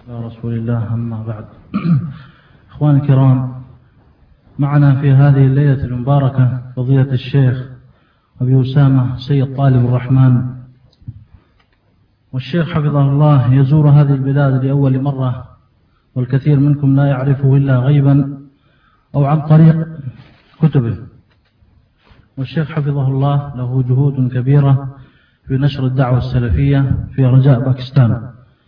يا رسول الله، أما بعد. إخواني الكرام، معنا في هذه الليلة المباركة فضيلة الشيخ أبي أسامة سيد طالب الرحمن، والشيخ حفظه الله يزور هذه البلاد لأول مرة، والكثير منكم لا يعرفه إلا غيبا أو عن طريق كتبه. والشيخ حفظه الله له جهود كبيرة في نشر الدعوة السلفية في أرجاء باكستان.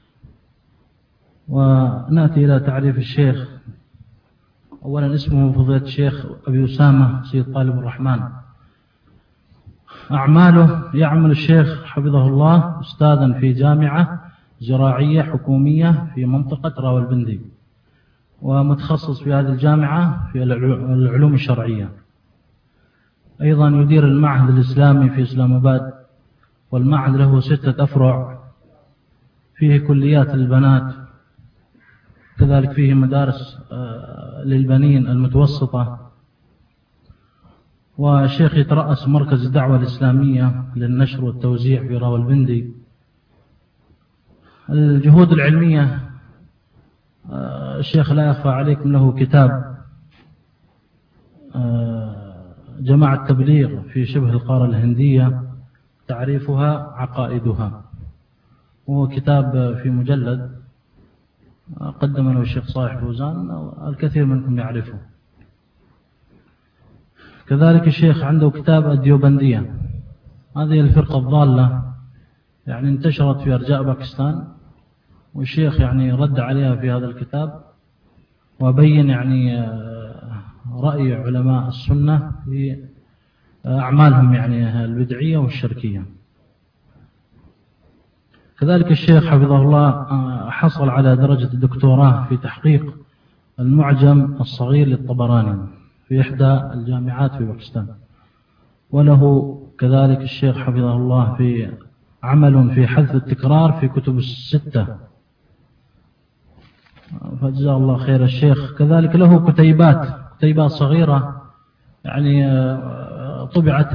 ونأتي إلى تعريف الشيخ. أولا، اسمه فضيلة الشيخ أبي أسامة سيد طالب الرحمن. أعماله: يعمل الشيخ حفظه الله أستاذا في جامعة زراعية حكومية في منطقة راولبندي، ومتخصص في هذه الجامعة في العلوم الشرعية. أيضا يدير المعهد الإسلامي في إسلام آباد، والمعهد له 6 أفرع، فيه كليات للبنات، كذلك فيه مدارس للبنين المتوسطة. والشيخ يترأس مركز الدعوة الإسلامية للنشر والتوزيع في راولبندي. الجهود العلمية، الشيخ لا يخفى عليكم له كتاب جماعة التبليغ في شبه القارة الهندية، تعريفها عقائدها، وهو كتاب في مجلد قدم له الشيخ صالح فوزان، الكثير منكم يعرفه. كذلك الشيخ عنده كتاب الديوبندية، هذه الفرقة الضالة، يعني انتشرت في أرجاء باكستان، والشيخ يعني رد عليها في هذا الكتاب، وبين يعني رأي علماء السنة في أعمالهم يعني البدعية والشركية. كذلك الشيخ حفظه الله حصل على درجة الدكتوراه في تحقيق المعجم الصغير للطبراني في إحدى الجامعات في باكستان. وله كذلك الشيخ حفظه الله في عمل في حذف التكرار في كتب ال6، فجزاه الله خير الشيخ. كذلك له كتيبات صغيرة يعني طبعت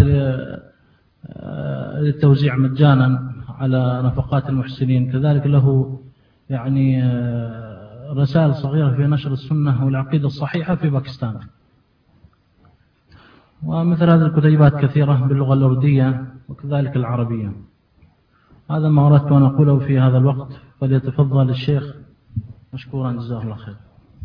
للتوزيع مجانا على نفقات المحسنين. كذلك له يعني رسائل صغيرة في نشر السنة والعقيدة الصحيحة في باكستان. ومثل هذه الكتيبات كثيرة باللغة الأردية وكذلك العربية. هذا ما أردت أن أقوله في هذا الوقت، فليتفضل الشيخ مشكورا، جزاه الله خير.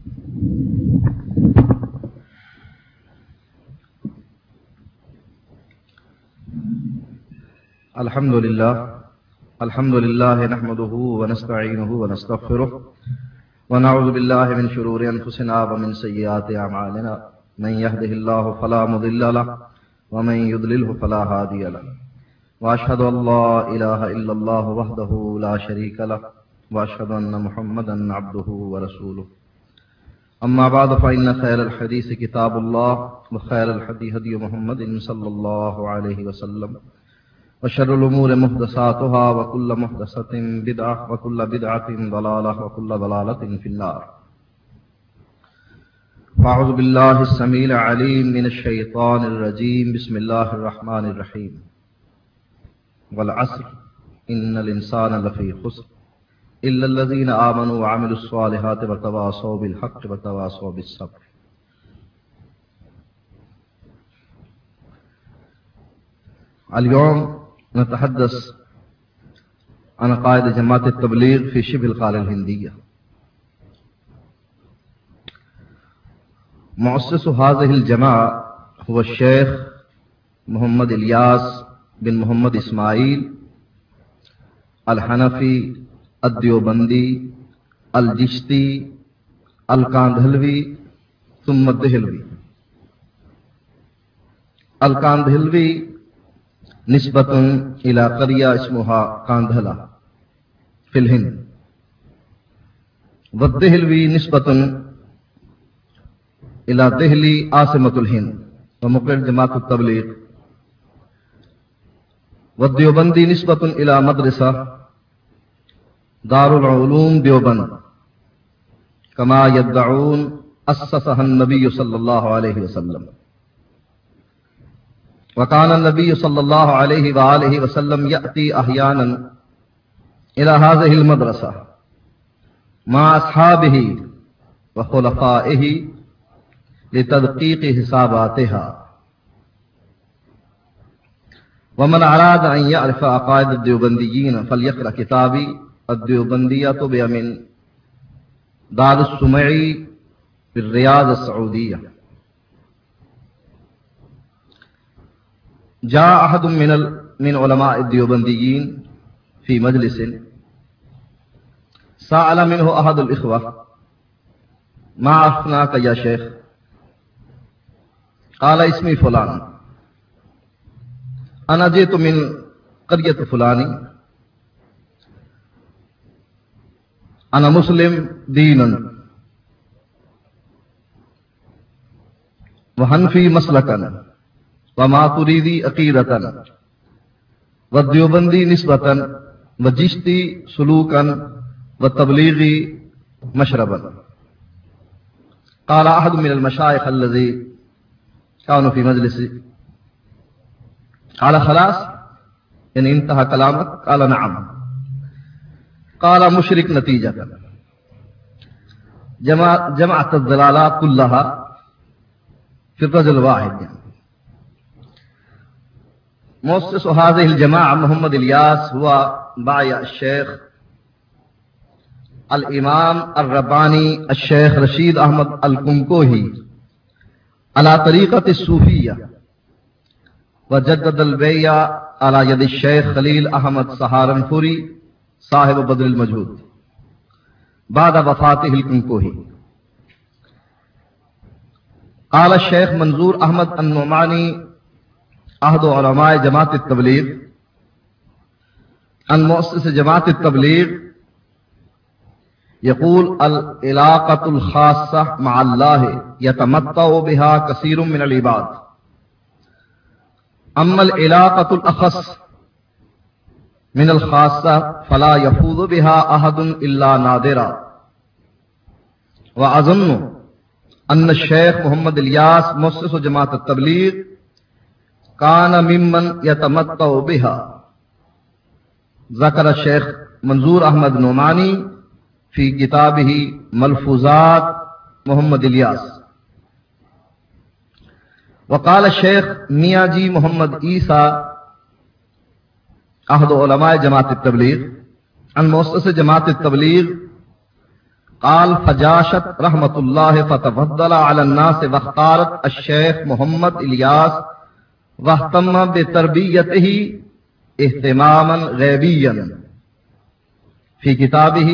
الحمد لله نحمده ونستعينه ونستغفره، ونعوذ بالله من شرور أنفسنا ومن سيئات أعمالنا. من يهده الله فلا مضل له، ومن يضلله فلا هادي له. وأشهد أن لا إله إلا الله وحده لا شريك له، وأشهد أن محمدا عبده ورسوله. أما بعد، فإن خير الحديث كتاب الله، وخير الهدي هدي محمد صلى الله عليه وسلم، وشر الأمور محدثاتها، وكل محدثة بدعة، وكل بدعة ضلالة، وكل ضلالة في النار. فأعوذ بالله السميع العليم من الشيطان الرجيم. بسم الله الرحمن الرحيم. والعصر إن الإنسان لفي خسر إلا الذين آمنوا وعملوا الصالحات وتواصوا بالحق وتواصوا بالصبر. اليوم نتحدث عن قائد جماعة التبليغ في شبه القارة الهندية. مؤسس هذه الجماعة هو الشيخ محمد إلياس بن محمد إسماعيل الحنفي الديوبندي الجشتي الكاندهلوي ثم الدهلوي. الكاندهلوي نسبة إلى قرية اسمها كاندهلا في الهند، والدهلوي نسبة إلى دهلي عاصمة الهند ومقر جماعة التبليغ. والديوبندي نسبة إلى مدرسة دار العلوم ديوبند، كما يدعون أسسها النبي صلى الله عليه وسلم. وكان النبي صلى الله عليه وآله وسلم يأتي أحيانا إلى هذه المدرسة مع أصحابه وخلفائه لتدقيق حساباتها. ومن أراد أن يعرف عقائد الديوبنديين فليقرأ كتابي الديوبندية بأمين دار السمعي في الرياض السعودية. جاء أحد من علماء الديوبنديين في مجلس سأل منه أحد الإخوة ما عرفناك يا شيخ؟ قال اسمي فلان، أنا جئت من قرية فلاني، أنا مسلم دينا وحنفي مسلكا وما تريدي عقيدة والديوبندي نسبة وجشتي سلوكا والتبليغي مشربا. قال أحد من المشايخ الذي كانوا في مجلسي قال خلاص إن انتهى كلامك؟ قال نعم. قال مشرك نتيجة، جمعت الضلالات كلها في الرجل واحد. مؤسس هذه الجماعة محمد الياس هو بايع الشيخ الإمام الرباني الشيخ رشید احمد الکنکوہی على طريقة الصوفية، وجدد البيع على يد الشيخ خليل أحمد سہارنپوری صاحب بدر المجهود بعد وفاته الکنکوہی. قال الشيخ منظور أحمد النعماني أحد علماء جماعة التبلیغ عن مؤسس جماعة التبلیغ يقول العلاقة الخاصة مع الله يتمتع بها كثير من العباد، أما العلاقة الأخص من الخاصة فلا يفوز بها أحد إلا نادرا. وأظن أن الشيخ محمد الياس مؤسس جماعة التبلیغ كان ممن يتمتع بها. ذكر الشيخ منظور أحمد نعماني في كتابه ملفوظات محمد الياس. وقال الشيخ نياجي محمد عيسى أحد علماء جماعة التبلیغ عن مؤسس جماعة التبلیغ قال فجاشت رحمة الله فتفضل على الناس واختارت الشيخ محمد الياس واهتم بتربيته اهتماما غيبيا في كتابه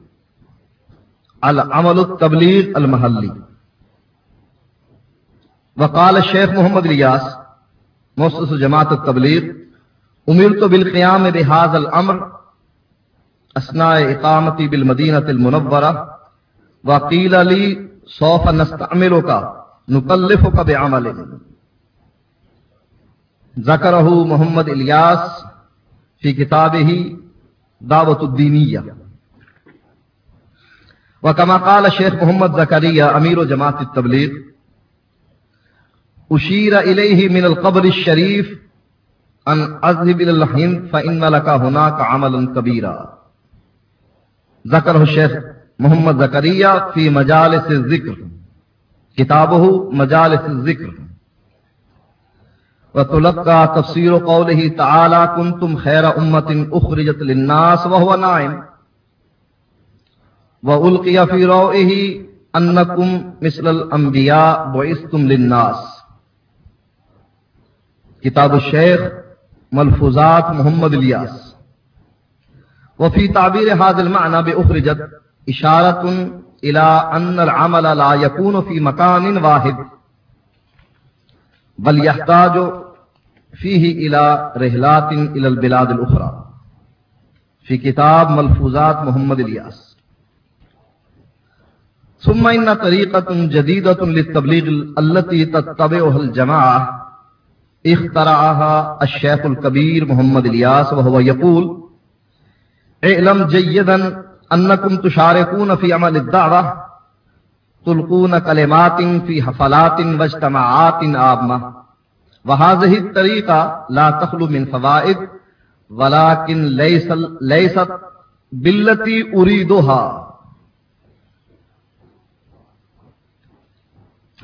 العمل التبلیغ المحلی. وقال الشيخ محمد الياس مؤسس جماعة التبلیغ أمرت بالقيام بهذا الأمر أثناء إقامتي بالمدينة المنورة، وقيل لي سوف نستعملك نكلفك بعمل. ذكره محمد الياس في كتابه دعوة الدينية. وكما قال الشيخ محمد زكريا أمير جماعة التبلیغ أشير إليه من القبر الشريف أن أذهب إلى الهند فإن لك هناك عملا كبيرا. ذكره الشيخ محمد زكريا في مجالس الذكر، كتابه مجالس الذكر. وتلقى تفسير قوله تعالى كنتم خير أمة أخرجت للناس وهو نائم، وألقي في روعه أنكم مثل الأنبياء بعثتم للناس. كتاب الشيخ ملفوظات محمد الياس. وفي تعبير هذا المعنى بأخرجت إشارة إلى أن العمل لا يكون في مكان واحد بل يحتاج فيه إلى رحلات إلى البلاد الأخرى. في كتاب ملفوظات محمد الياس. ثم إن طريقة جديدة للتبلیغ التي تتبعها الجماعة اخترعها الشيخ الكبير محمد الياس، وهو يقول اعلم جيدا أنكم تشاركون في عمل الدعوة، تلقون كلمات في حفلات واجتماعات عامة، وهذه الطريقة لا تخلو من فوائد ولكن ليست بالتي أريدها.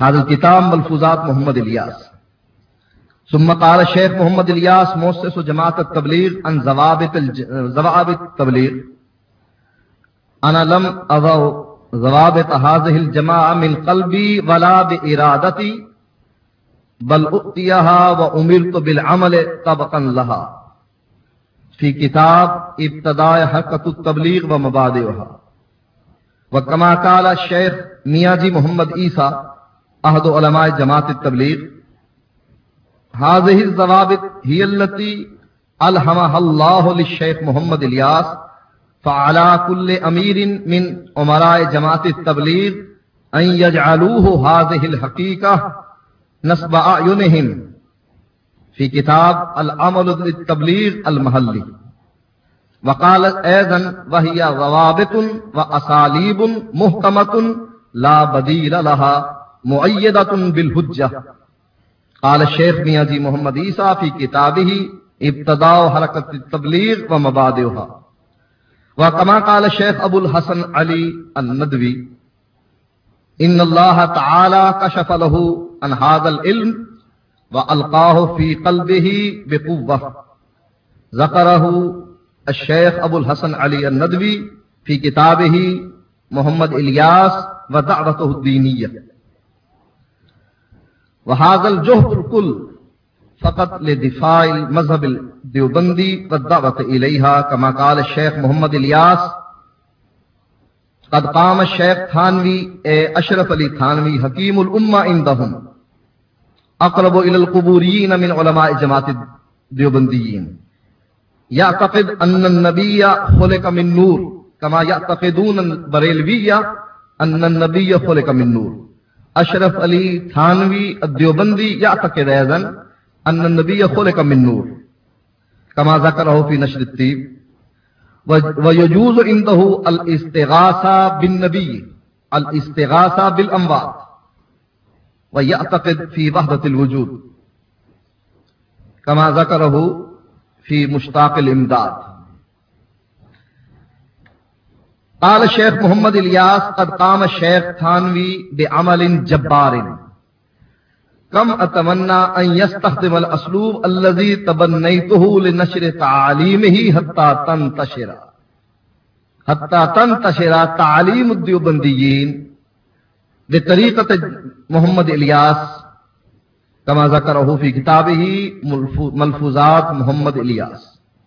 هذا الكتاب ملفوظات محمد الیاس. ثم قال الشيخ محمد الیاس مؤسس جماعت التبلیغ عن ضوابط التبلیغ: انا لم اضع ضوابط هذه الجماعة من قلبي ولا بإرادتي بل أؤتيها وأمرت بالعمل طبقا لها في كتاب ابتداء حركة التبلیغ ومبادئها. وكما قال الشيخ میاں جی محمد عیسیٰ أحد علماء جماعت التبلیغ: هذه الضوابط هي التي ألهمها الله للشيخ محمد الیاس، فعلى كل أمير من أمراء جماعة التبلیغ أن يجعلوه هذه الحقيقة نصب أعينهم في كتاب العمل للتبلیغ المحلي. وقال أيضا: وهي ضوابط وأساليب محكمة لا بديل لها مؤيدة بالحجة. قال الشيخ میاں جی محمد عیسیٰ في كتابه ابتداء حركة التبلیغ ومبادئها. وكما قال الشيخ أبو الحسن علي الندوي: إن الله تعالى كشف له عن هذا العلم وألقاه في قلبه بقوة. ذكره الشيخ أبو الحسن علي الندوي في كتابه محمد إلياس ودعوته الدينية. وهذا الجهد الكل فقط لدفاع المذهب الديوبندي والدعوة إليها. كما قال الشيخ محمد إلياس: قد قام الشيخ تھانوی اشرف علی تھانوی حکیم الامہ عندهم اقرب الى القبوريين من علماء جماعت الدیوبندیین، يعتقد ان النبي خلق من نور كما يعتقدون البریلویہ ان النبي خلق من نور. اشرف علی تھانوی الدیوبندی يعتقد ايضا ان النبي خلق من نور كما ذكره في نشر الطيب. ويجوز عنده الاستغاثة بالنبي، الاستغاثة بالأموات، ويعتقد في وحدة الوجود كما ذكره في مشتاق الإمداد. قال الشيخ محمد إلياس: قد قام الشيخ تھانوی بعمل جبار كم أتمنى أن يستخدم الأسلوب الذي تبنيته لنشر تعاليمه حتى تنتشر تعاليم الديوبنديين بطريقة محمد إلياس كما ذكره في كتابه ملفوظات محمد إلياس.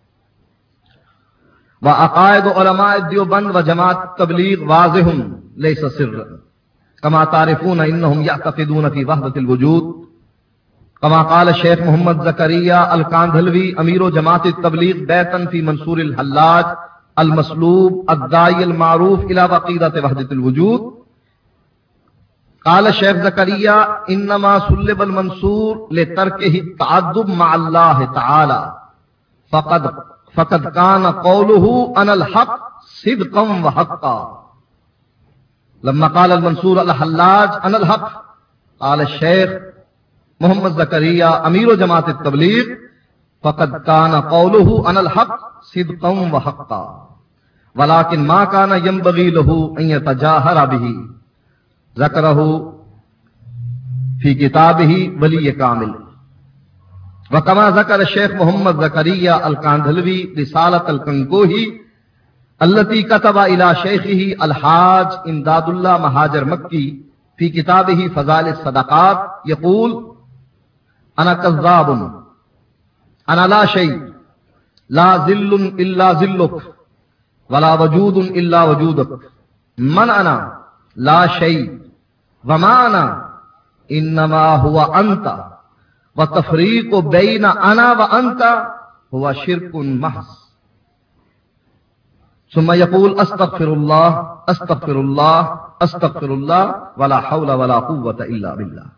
وعقائد علماء الديوبند وجماعة التبليغ واضح ليس سرا، كما تعرفون إنهم يعتقدون في وحدة الوجود. كما قال الشيخ محمد زكريا الكاندهلوي أمير جماعة التبليغ بيتا في منصور الحلاج المسلوب الداعي المعروف إلى عقيدة وحدة الوجود. قال الشيخ زكريا: إنما سلب المنصور لتركه التعذب مع الله تعالى، فقد كان قوله أنا الحق صدقا وحقا. لما قال المنصور الحلاج أنا الحق، قال الشيخ محمد زكريا أمير جماعة التبليغ: فقد كان قوله أنا الحق صدقا وحقا، ولكن ما كان ينبغي له أن يتجاهر به. ذكره في كتابه ولي كامل. وكما ذكر الشيخ محمد زكريا الكاندهلوي رسالة الكنكوهي التي كتب إلى شيخه الحاج امداد الله مهاجر مكي في كتابه فضائل الصدقات، يقول: أنا كذاب، أنا لا شيء، لا ذل إلا ذلك، ولا وجود إلا وجودك. من أنا؟ لا شيء. وما أنا؟ إنما هو أنت. وتفريق بين أنا وأنت هو شرك محض. ثم يقول: أستغفر الله أستغفر الله أستغفر الله ولا حول ولا قوة إلا بالله.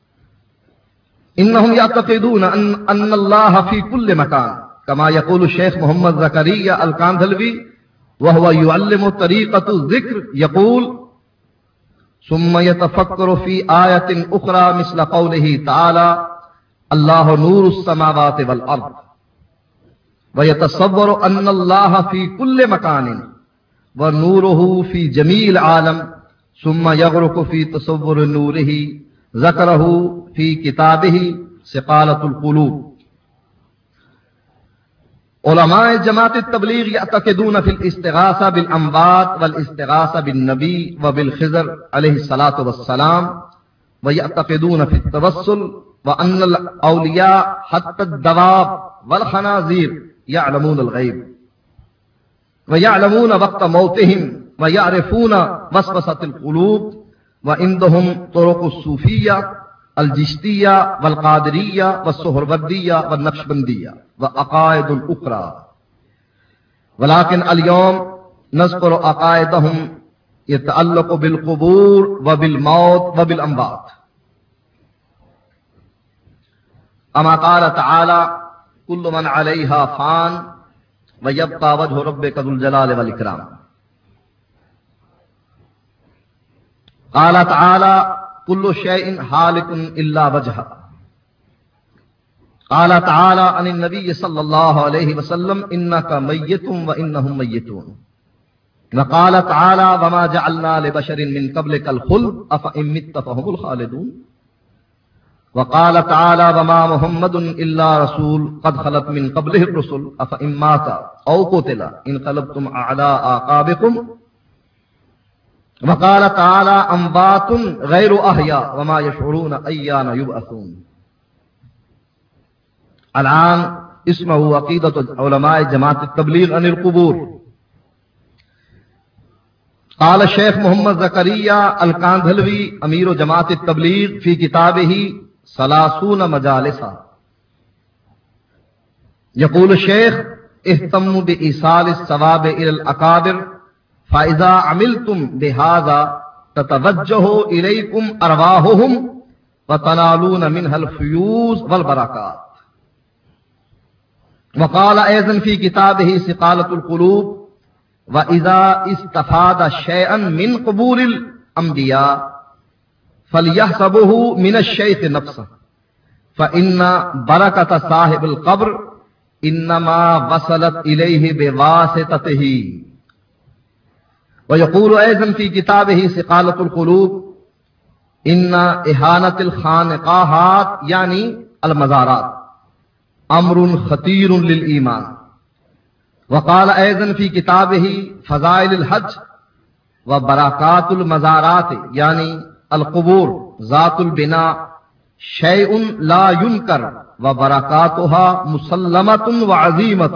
إنهم يعتقدون أن الله في كل مكان، كما يقول الشيخ محمد زكريا الكاندهلوي وهو يعلم طريقة الذكر، يقول: ثم يتفكر في آية أخرى مثل قوله تعالى: الله نور السماوات والأرض، ويتصور أن الله في كل مكان ونوره في جميع العالم، ثم يغرق في تصور نوره ذکرہ فی کتابہ ثقالۃ القلوب. علماء جماعت التبلیغ یعتقدون فی الاستغاثہ بالاموات والاستغاثہ بالنبی وبالخضر علیہ الصلاۃ والسلام ویعتقدون فی التوسل وان الاولیاء حتی الدواب والخنازیر یعلمون الغیب ویعلمون وقت موتہم ویعرفون وسوسۃ القلوب وعندہم طرق الصوفیہ الجشتیہ والقادریہ والسہروردیہ والنقشبندیہ وعقائد الاخرى ولكن اليوم نذكر عقائدهم يتعلق بالقبور وبالموت وبالاموات. اما قال تعالى كل من عليها فان ويبقى وجه ربك ذو الجلال والاكرام. قال تعالى كل شيء هالك الا وجهه. قال تعالى عن النبي صلى الله عليه وسلم انك ميت وانهم ميتون. وقال تعالى وما جعلنا لبشر من قبلك الخلد افإن مت فهم الخالدون. وقال تعالى وما محمد الا رسول قد خلت من قبله الرسل افإن مات او قتل انقلبتم على اعقابكم. وقال تعالى اموات غير احياء وما يشعرون ايان يبعثون. الان اسمه عقیدۃ علماء جماعت التبلیغ عن القبور. قال الشیخ محمد زکریا الکاندھلوی امیر جماعت التبلیغ فی کتابہ 30 مجالسا. یقول الشیخ اهتموا بإيصال الثواب إلى الأكابر فإذا عملتم بهذا تتوجه إليكم أرواحهم وتنالون منها الفيوز والبركات. وقال أيضا في كتابه ثقالة القلوب وإذا استفاد شيئا من قبول الأنبياء فليحسبه من الشيخ نفسه فإن بركة صاحب القبر إنما وصلت إليه بواسطته. ويقول أيضا في كتابه ثقالة القلوب إن إهانة الخانقاهات يعني المزارات امر خطیر للایمان. وقال ايضا في كتابه فضائل الحج وبركات المزارات يعني القبور ذات البناء شيء لا ينكر وبركاتها مسلمة وعظيمة.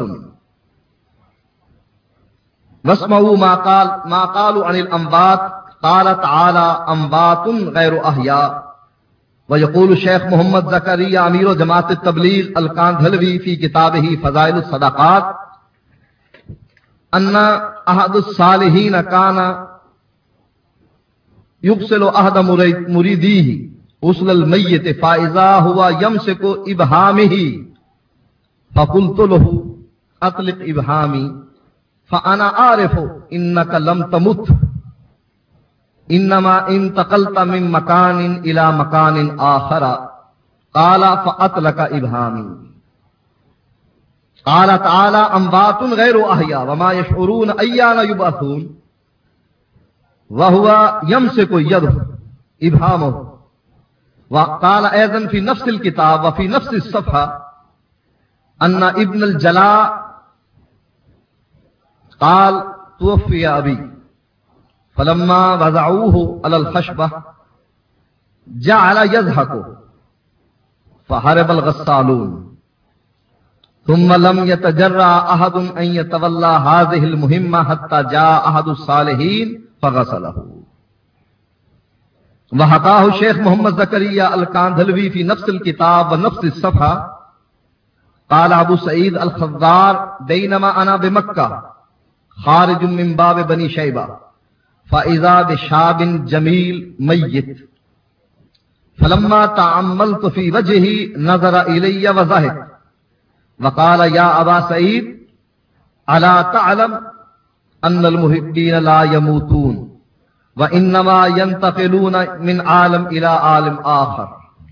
واسمعوا ما قالوا عن الاموات قال تعالى اموات غير احياء. ويقول الشيخ محمد زكريا امیر جماعت التبلیغ الکاندھلوی فی کتابہ فضائل الصدقات ان احد الصالحین كان يغسل احد مريديه غسل الميت فاذا هو يمسك ابهامه فقلت له اطلق ابهامي فانا عارف انك لم تمت انما انتقلت من مكان الى مكان اخر. قال فاطلق ابهامي. قال تعالى اموات غير احياء وما يشعرون ايان يبعثون. وهو يمسك يده ابهامه. وقال ايضا في نفس الكتاب وفي نفس الصفحه ان ابن الجلاء قال توفي ابي فلما وضعوه على الخشبة جعل يضحك فهرب الغسالون ثم لم يتجرأ أحد أن يتولى هذه المهمة حتى جاء أحد الصالحين فغسله. وحكاه الشيخ محمد زكريا الكاندھلوي في نفس الكتاب ونفس الصفحة قال أبو سعيد الخضار بينما أنا بمكة خارج من باب بني شيبة فإذا بشاب جميل ميت فلما تعملت في وجهه نظر إلي وضحك وقال يا أبا سعيد ألا تعلم أن المحبين لا يموتون وإنما ينتقلون من عالم إلى عالم آخر.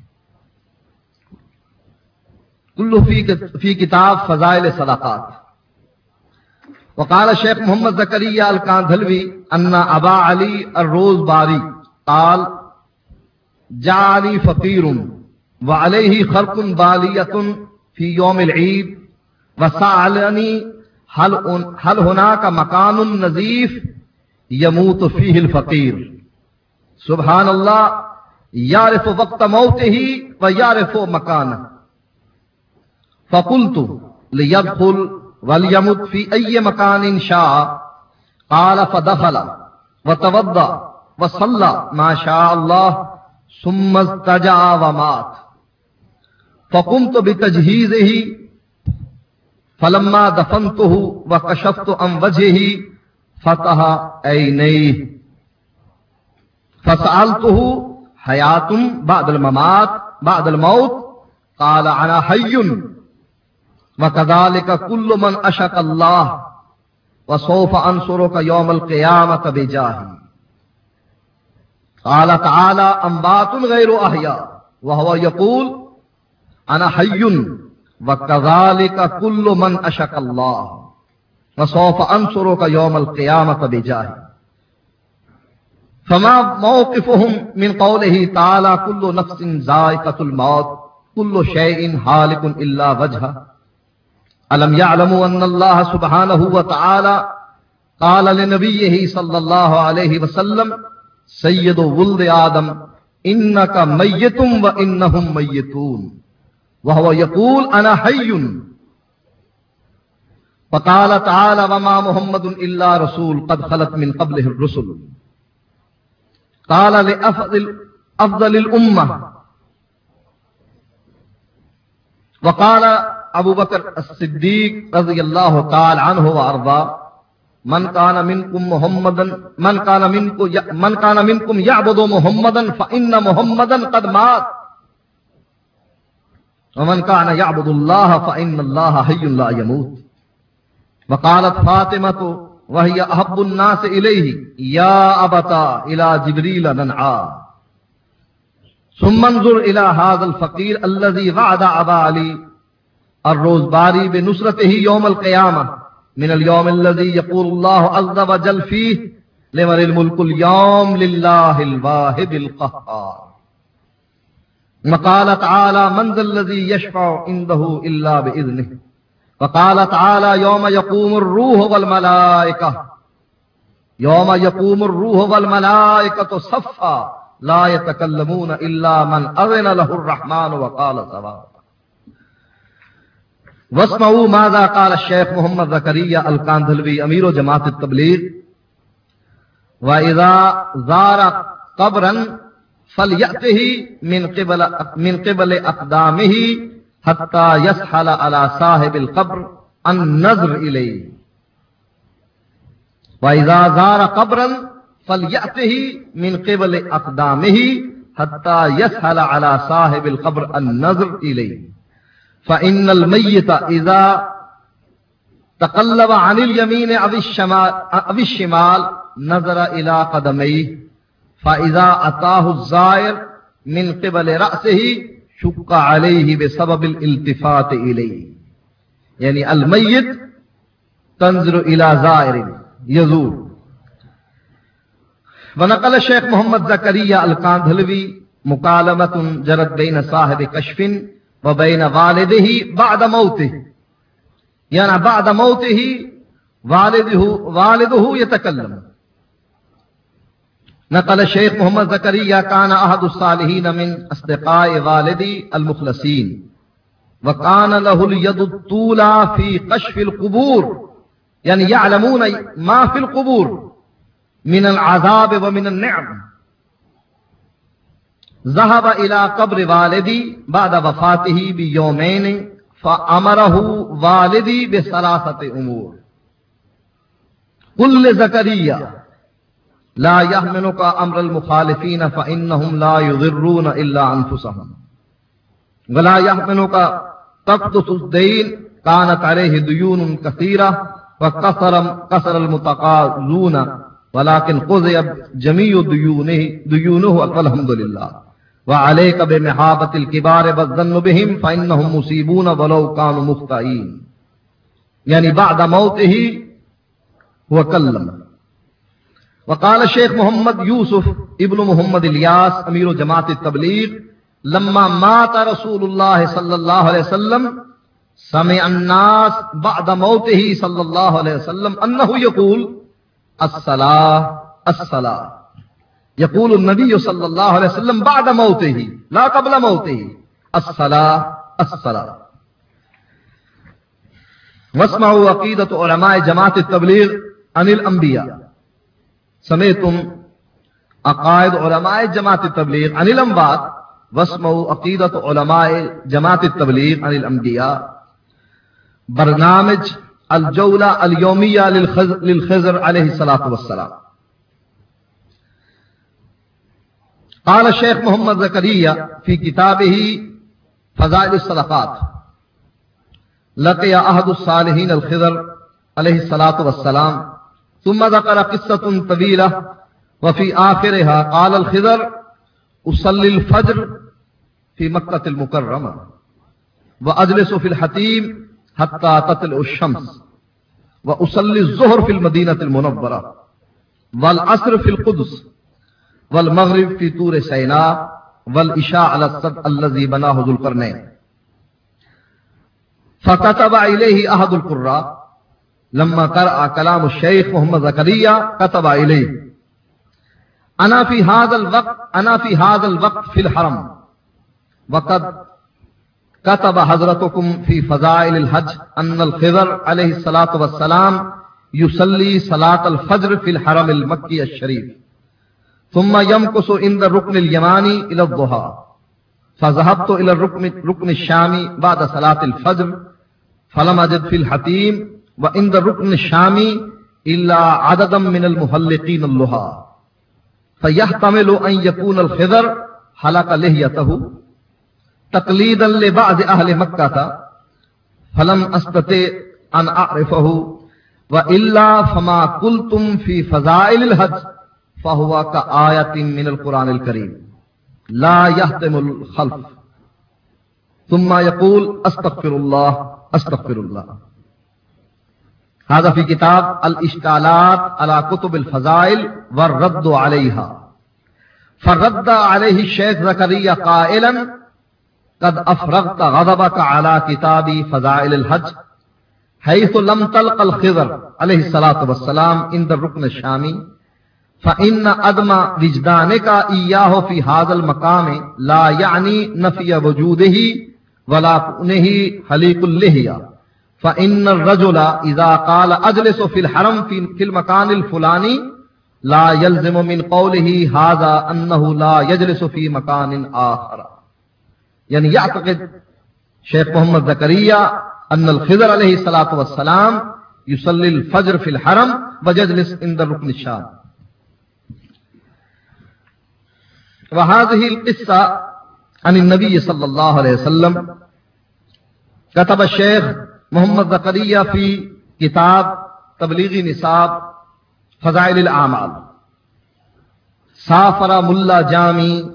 كله في كتاب فضائل الصدقات. وقال الشيخ محمد زكريا الكاندھلوي أن أبا علي الروزباري قال جعلی فقیر وعلیہ خرق بالیۃ فی یوم العید وسألنی هل هناك مکان نظیف یموت فیہ الفقیر. سبحان اللہ یعرف وقت موتہ ویعرف مکانہ. فقلت لیدخل ولیمت فی ای مکان شاء. قال فدخل وتوضأ وصلى ما شاء الله ثم استجع ومات. فقمت بتجهيزه فلما دفنته وكشفت عن وجهه فتح عينيه فسألته حياة بعد الممات بعد الموت؟ قال أنا حي وكذلك كل من أشرك الله وسوف أنصرك يوم القيامة بجاهي. قال تعالى أنبات غير أحياء وهو يقول أنا حي وكذلك كل من أشرك الله وسوف أنصرك يوم القيامة بجاهي. فما موقفهم من قوله تعالى كل نفس ذائقة الموت كل شيء هالك إلا وجهه؟ ألم يعلموا أن الله سبحانه وتعالى قال لنبيه صلى الله عليه وسلم سيد ولد آدم إنك ميت وإنهم ميتون وهو يقول أنا حي. وقال تعالى وما محمد إلا رسول قد خلت من قبله الرسل. قال لأفضل الأمة. وقال ابو بکر الصدیق رضی اللہ تعالی عنہ وارضاه من كان منكم يعبد محمدا فإن محمدا قد مات ومن كان يعبد الله فإن الله حي لا يموت. وقالت فاطمة وهي أحب الناس إليه يا أبتا إلى جبريل ننعى. ثم انظر إلى هذا الفقير الذي وعد أبا علي الروزباری بنصرته يوم القيامة من اليوم الذي يقول الله عز وجل فيه لمن الملك اليوم لله الواحد القهار. وقال تعالى من ذا الذي يشفع عنده إلا بإذنه. وقال تعالى يوم يقوم الروح والملائكة صفا لا يتكلمون إلا من أذن له الرحمن وقال صوابا. واسمعوا ماذا قال الشیخ محمد زکریا الکاندھلوی امیر جماعت التبلیغ. وَإِذَا زَارَ قَبْرًا فَلْيَأْتِهِ من قبل أقدامه حتى يسحل على صاحب القبر النظر إليه. وَإِذَا زَارَ قَبْرًا فَلْيَأْتِهِ من قبل أقدامه حتى يسحل على صاحب القبر النظر إليه. فإن الميت إذا تقلب عن اليمين أو الشمال نظر إلى قدميه فإذا أتاه الزائر من قبل رأسه شق عليه بسبب الالتفات إليه. يعني الميت تنظر إلى زائر يزور. ونقل الشيخ محمد زكريا الكاندهلوي مكالمة جرت بين صاحب كشف وبين والده بعد موته، يعني بعد موته والده يتكلم. نقل الشيخ محمد زكريا كان أحد الصالحين من أصدقاء والدي المخلصين، وكان له اليد الطولى في كشف القبور، يعني يعلمون ما في القبور من العذاب ومن النعم. ذهب إلى قبر والدي بعد وفاته بيومين فأمره والدي بثلاثة أمور. قل لزكريا لا يحملك أمر المخالفين فإنهم لا يضرون إلا أنفسهم، ولا يحملك تقدس الدين كانت عليه ديون كثيرة وكسر المتقاضون ولكن قضي جميع ديونه والحمد لله. وعليك بمحابة الكبار والظن بهم فإنهم مصيبون ولو كانوا مخطئين. يعني بعد موته هو كلم. وقال الشيخ محمد يوسف ابن محمد الیاس امیر جماعت التبلیغ لما مات رسول اللہ صلی اللہ علیہ وسلم سمع الناس بعد موته صلی اللہ علیہ وسلم انه يقول الصلاة الصلاة يقول النبي صلى الله عليه وسلم بعد موته لا قبل موته الصلاة الصلاة. واسمعوا عقیدۃ علماء جماعت التبلیغ عن الانبیاء. سمعتم عقائد علماء جماعت التبلیغ عن الانبیاء واسمعوا عقیدۃ علماء جماعت التبلیغ عن الانبیاء. برنامج الجولہ الیومیہ للخضر علیہ الصلاۃ والسلام. قال الشیخ محمد زکریا فی کتابہ فضائل الصدقات لقي أحد الصالحين الخضر عليه الصلاة والسلام ثم ذكر قصة طويلة وفي آخرها قال الخضر أصلي الفجر في مكة المكرمة وأجلس في الحتيم حتى تطلع الشمس وأصلي الظهر في المدينة المنورة والعصر في القدس والمغرب في طور سيناء والعشاء على السد الذي بناه ذو القرنين. فكتب إليه أحد القراء لما قرأ كلام الشيخ محمد زكريا كتب إليه أنا في هذا الوقت في الحرم وقد كتب حضرتكم في فضائل الحج أن الخضر عليه الصلاة والسلام يصلي صلاة الفجر في الحرم المكي الشريف ثم يمكث عند الركن اليماني إلى الضحى. فذهبت إلى الركن الشامي بعد صلاة الفجر فلم أجد في الحتيم وعند الركن الشامي إلا عددا من المحلقين اللحى فيحتمل أن يكون الخضر حلق لحيته تقليدا لبعض أهل مكة فلم أستطع أن أعرفه وإلا فما قلتم في فضائل الحج فهو كآية من القرآن الكريم لا يهتم الخلف. ثم يقول استغفر الله استغفر الله. هذا في كتاب الاشكالات على كتب الفضائل والرد عليها. فرد عليه الشيخ زكريا قائلا قد افرغت غضبك على كتاب فضائل الحج حيث لم تلق الخضر عليه الصلاة والسلام عند الركن الشامي فإن عدم وجدانك إياه في هذا المقام لا يعني نفي وجوده ولا كونه حليق اللحية فإن الرجل إذا قال أجلس في الحرم في المكان الفلاني لا يلزم من قوله هذا أنه لا يجلس في مكان آخر. يعني يعتقد شيخ محمد زكريا أن الخضر عليه الصلاة والسلام يصلي الفجر في الحرم ويجلس عند الركن الشام. وهذه القصة عن النبي صلى الله عليه وسلم كتب الشيخ محمد زكريا في كتاب تبلیغ نصاب فضائل الأعمال. سافر ملا جامي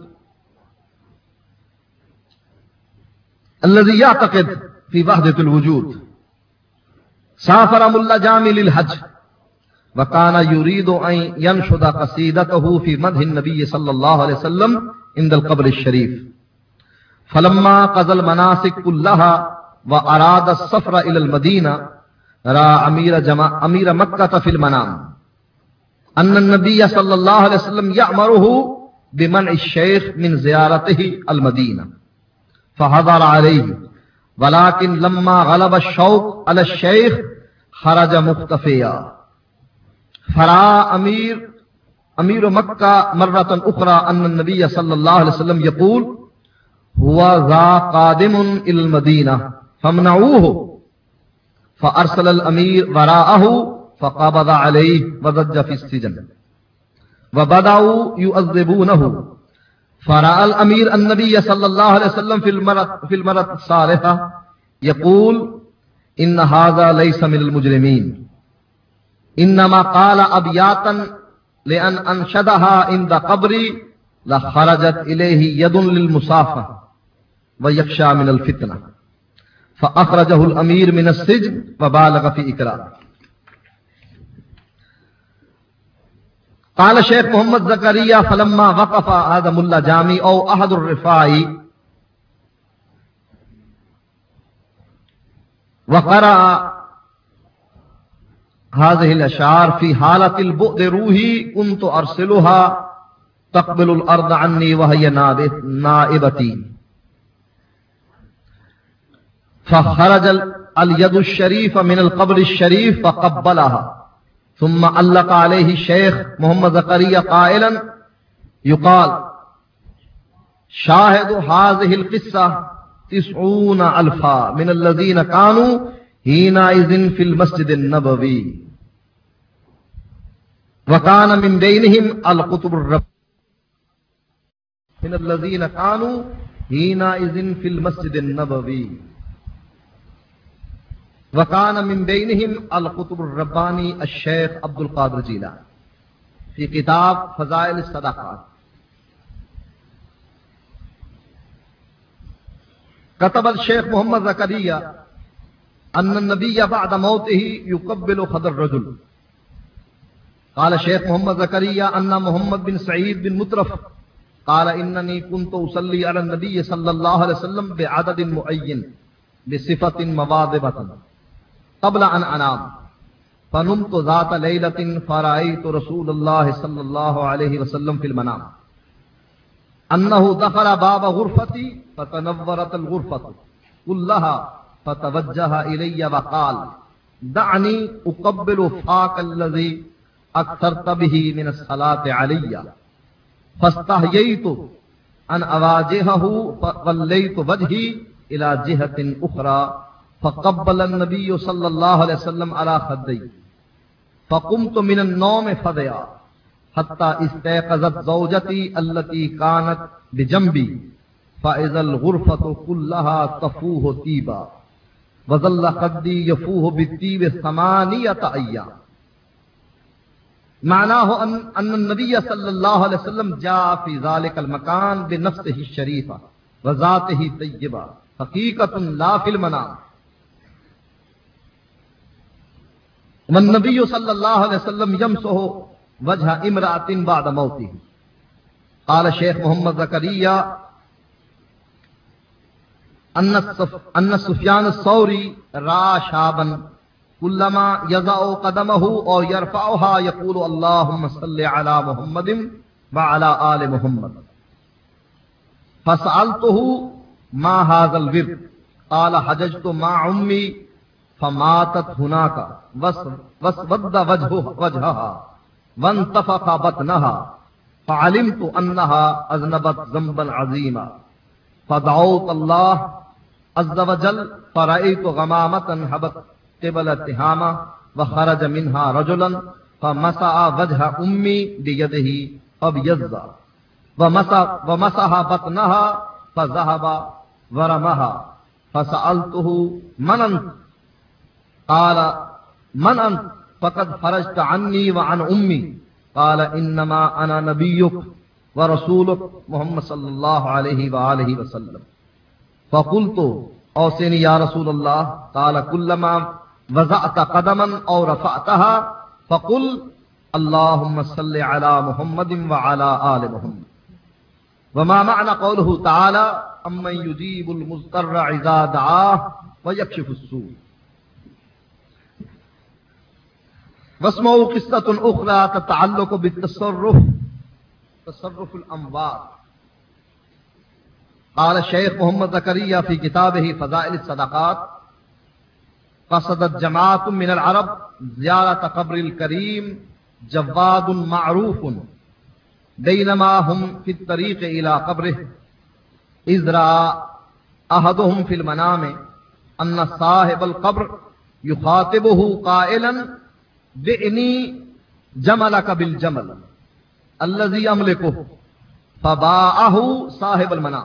الذي يعتقد في وحدة الوجود سافر ملا جامي للحج وكان يريد أن ينشد قصيدته في مدح النبي صلى الله عليه وسلم عند القبر الشريف فلما قضى المناسك كلها وأراد السفر إلى المدينة رأى أمير مكة في المنام أن النبي صلى الله عليه وسلم يأمره بمنع الشيخ من زيارته المدينة فحضر عليه ولكن لما غلب الشوق على الشيخ خرج مختفيا. فرأى أمير مكة مرة أخرى أن النبي صلى الله عليه وسلم يقول هو ذا قادم إلى المدينة فامنعوه فأرسل الأمير وراءه فقبض عليه وضج في السجن وبدأوا يؤذبونه. فرأى الأمير النبي صلى الله عليه وسلم في المرة الصالحة يقول إن هذا ليس من المجرمين إنما قال أبياتا لأن أنشدها عند قبري لخرجت إليه يد للمصافة ويخشى من الفتنة فأخرجه الأمير من السجن وبالغ في إكرامه. قال شیخ محمد زکریا فلما وقف آدم اللہ جامی او احد الرفاعی وقرأ هذه الاشعار في حالة البؤد روحي كنت ارسلها تقبل الارض عني وهي نائبتي فخرج اليد الشريف من القبر الشريف فقبلها ثم علق عليه الشيخ محمد زكريا قائلا يقال شاهد هذه القصة 90,000 من الذين كانوا حينئذ في المسجد النبوي وكان من بينهم القطب الرب من الذين كانوا حينئذ في المسجد النبوي وكان من بينهم القطب الرباني الشيخ عبد القادر جيلاني في كتاب فضائل الصدقات. كتب الشيخ محمد زكريا أن النبي بعد موته يقبل خد الرجل. قال الشيخ محمد زكريا أن محمد بن سعيد بن مطرف قال إنني كنت أصلي على النبي صلى الله عليه وسلم بعدد معين بصفة مواظبة قبل أن أنام فنمت ذات ليلة فرأيت رسول الله صلى الله عليه وسلم في المنام أنه دخل باب غرفتي فتنورت الغرفة كلها فتوجه إلي وقال دعني أقبل فاك الذي أكثرت به من الصلاة علي فاستحييت أن أواجهه فوليت وجهي إلى جهة أخرى فقبل النبي صلى الله عليه وسلم على خدي فقمت من النوم فزعا حتى استيقظت زوجتي التي كانت بجنبي فإذا الغرفة كلها تفوه طيبا وظل خدي يفوه بالطيب 8 أيام. معناه أن النبي صلى الله عليه وسلم جاء في ذلك المكان بنفسه الشريفة وذاته طيبة حقيقة لا في المنام. والنبي صلى الله عليه وسلم يمسح وجه امرأة بعد موته. قال الشيخ محمد زكريا أن سفيان الثوري رأى شابا كلما يضع قدمه أو يرفعها يقول اللهم صل على محمد وعلى آل محمد فسألته ما هذا الورد قال حججت مع أمي فماتت هناك واسود وجهها وانتفخ بطنها فعلمت أنها أذنبت ذنبا عظيما فدعوت الله عز وجل فرأيت غمامة هبت قبل تهامة وخرج منها رجلا فمسح وجه أمي بيده فابيض ومسح بطنها فذهب ورمها فسألته من أنت قال من أنت فقد خرجت عني وعن أمي قال إنما أنا نبيك ورسولك محمد صلى الله عليه وآله وسلم فقلت أوصني يا رسول الله قال كلما وضعت قدما أو رفعتها فقل اللهم صل على محمد وعلى آل محمد. وما معنى قوله تعالى أمن يجيب المضطر إذا دعاه ويكشف السوء. واسمعوا قصة أخرى تتعلق بالتصرف تصرف الأموات. قال الشيخ محمد زكريا في كتابه فضائل الصدقات قصدت جماعة من العرب زيارة قبر الكريم جواد معروف بينما هم في الطريق إلى قبره إذ رأى أحدهم في المنام أن صاحب القبر يخاطبه قائلا بئني جملك بالجمل الذي أملكه فباعه صاحب المنام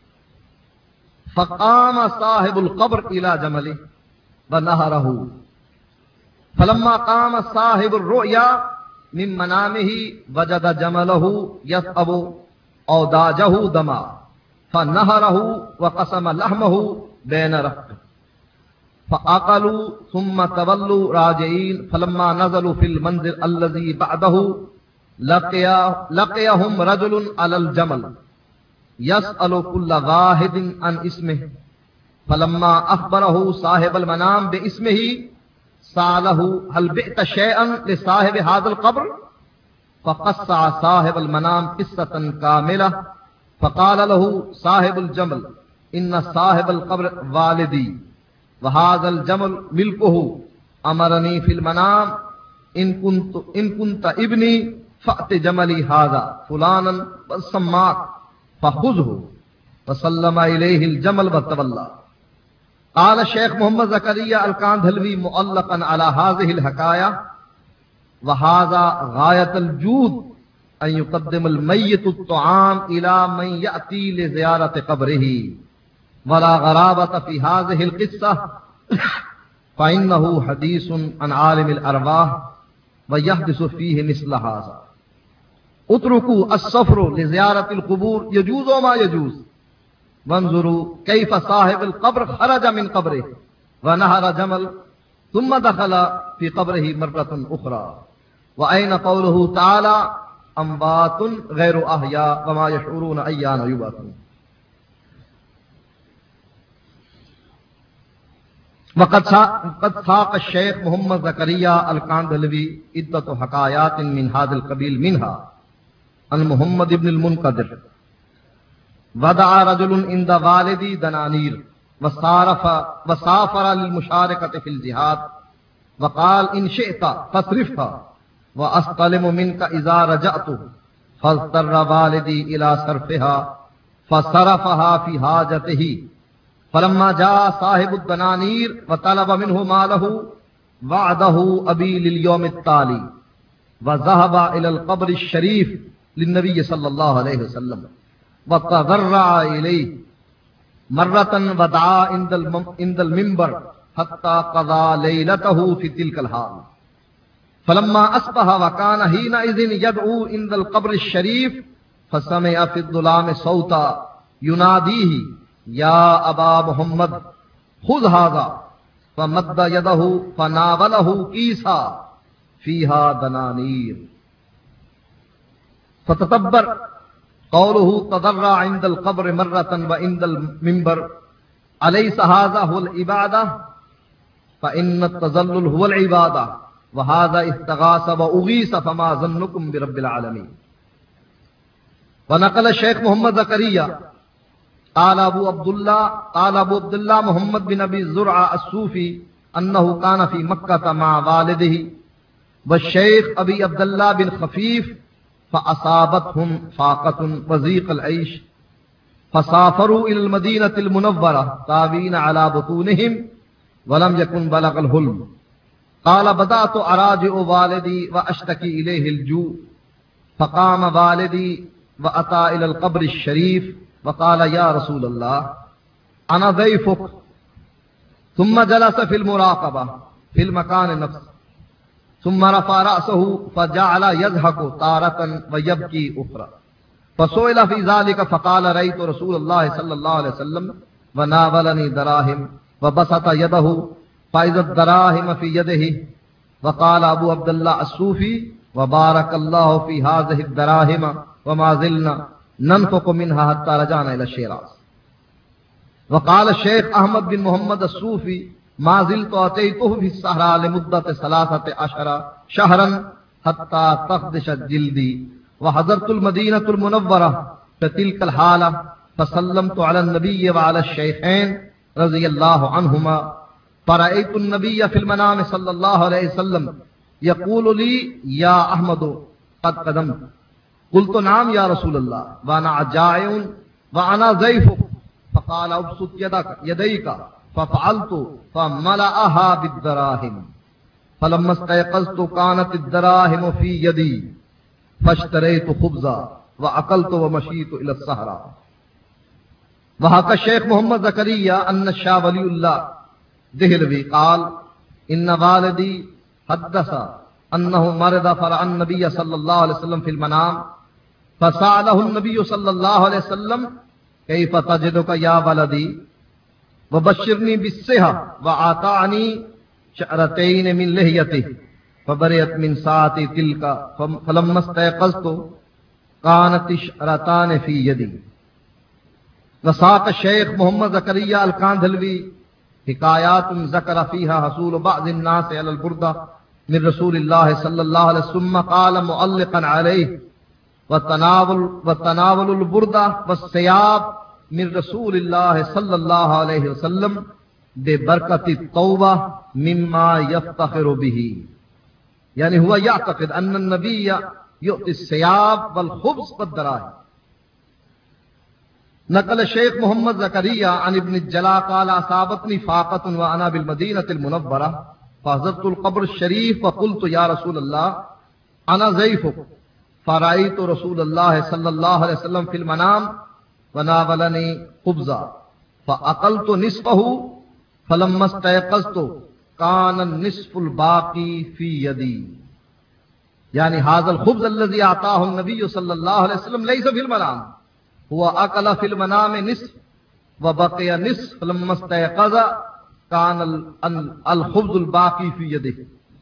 فقام صاحب القبر إلى جمله ونهره فلما قام صاحب الرؤيا من منامه وجد جمله يثأب أوداجه دما فنهره وقسم لحمه بين رفقه فأقلوا ثم تولوا راجعين فلما نزلوا في المنزل الذي بعده لقيهم رجل على الجمل يسأل كل واحد عن اسمه فلما أخبره صاحب المنام باسمه سأله هل بعت شيئا لصاحب هذا القبر فقص صاحب المنام قصة كاملة فقال له صاحب الجمل إن صاحب القبر والدي وهذا الجمل ملكه أمرني في المنام إن كنت ابني فأت جملي هذا فلانا وسماك فخذه وسلم إليه الجمل وتولى. قال الشيخ محمد زكريا الکاندھلوی معلقا على هذه الحكاية وهذا غاية الجود أن يقدم الميت الطعام إلى من يأتي لزيارة قبره ولا غرابة في هذه القصة فإنه حديث عن عالم الأرواح ويحدث فيه مثل هذا. اتركوا السفر لزيارة القبور يجوز وما يجوز وانظروا كيف صاحب القبر خرج من قبره ونهر جمل ثم دخل في قبره مرة أخرى. وأين قوله تعالى أموات غير أحياء وما يشعرون أيان يبعثون. وقد ساق الشيخ محمد زكريا الکاندھلوی عدة حكايات من هذا القبيل منها عن محمد بن المنقدر ودعا رجل عند والدي دنانير وسافر للمشاركة في الجهاد وقال إن شئت فاصرفها وأستلم منك إذا رجعت فاضطر والدي إلى صرفها فصرفها في حاجته. فلما جاء صاحب الدنانير وطلب منه ماله وعده أبي لليوم التالي وذهب إلى القبر الشريف للنبي صلى الله عليه وسلم وتضرع إليه مرة ودعا عند المنبر حتى قضى ليلته في تلك الحال. فلما أصبح وكان حينئذ يدعو عند القبر الشريف فسمع في الظلام صوتا يناديه يا أبا محمد خذ هذا فمد يده فناوله كيسا فيها دنانير. فتتبر قوله تضرع عند القبر مرة وعند المنبر أليس هذا هو العبادة؟ فإن التذلل هو العبادة وهذا استغاث وأغيث فما ظنكم برب العالمين. ونقل الشيخ محمد زكريا قال أبو عبد الله محمد بن أبي زرعة الصوفي أنه كان في مكة مع والده والشيخ أبي عبد الله بن خفيف فأصابتهم فاقة وضيق العيش فسافروا إلى المدينة المنورة تابين على بطونهم ولم يكن بلغ الحلم. قال بدأت أراجع والدي وأشتكي إليه الجوع فقام والدي وأتى إلى القبر الشريف وقال يا رسول الله أنا ضيفك ثم جلس في المراقبة في المكان نفسه ثم رفع رأسه فجعل يضحك تارة ويبكي أخرى. فسئل في ذلك فقال رأيت رسول الله صلى الله عليه وسلم وناولني دراهم وبسط يده فإذا الدراهم في يده. وقال أبو عبد الله الصوفي وبارك الله في هذه الدراهم وما زلنا ننفق منها حتى رجعنا إلى الشيراز. وقال الشيخ أحمد بن محمد الصوفي ما زلت أتيته في الصحراء لمدة 13 شهرا حتى تخدشت جلدي وحضرت المدينة المنورة في تلك الحالة فسلمت على النبي وعلى الشيخين رضي الله عنهما فرأيت النبي في المنام صلى الله عليه وسلم يقول لي يا أحمد قد قدمت. قلت نعم يا رسول الله وأنا جائع وأنا ضيفك. فقال ابسط يديك ففعلت فملأها بالدراهم فلما استيقظت كانت الدراهم في يدي فاشتريت خبزا وأكلت ومشيت إلى الصحراء. وحكى الشيخ محمد زكريا أن الشاه ولي الله دهلوي قال إن والدي حدث أنه مرض فرأى النبي صلى الله عليه وسلم في المنام فسأله النبي صلى الله عليه وسلم كيف تجدك يا ولدي وبشرني بالصحة وآتاني شعرتين من لحيته فبرئت من ساعتی تلک فلما استيقظت كانت الشعرتان في يدي. وساق الشيخ محمد زكريا الكاندهلوي حكايات ذكر فيها حصول بعض الناس على البردة من رسول الله صلى الله عليه وسلم قال معلقا عليه وتناول البردة والثياب من رسول الله صلى الله عليه وسلم ببركة التوبة مما يفتخر به. يعني هو يعتقد أن النبي يؤتي الثياب والخبز والدراهم. نقل الشيخ محمد زكريا عن ابن الجلاء قال أصابتني فاقة وأنا بالمدينة المنورة فزرت القبر الشريف فقلت يا رسول الله أنا ضيفك فرأيت رسول الله صلى الله عليه وسلم في المنام وناولني خبزا فأكلت نصفه فلما استيقظت كان النصف الباقي في يدي. يعني هذا الخبز الذي أعطاه النبي صلى الله عليه وسلم ليس في المنام، هو أكل في المنام نصف وبقي نصف فلما استيقظ كان الخبز الباقي في يده.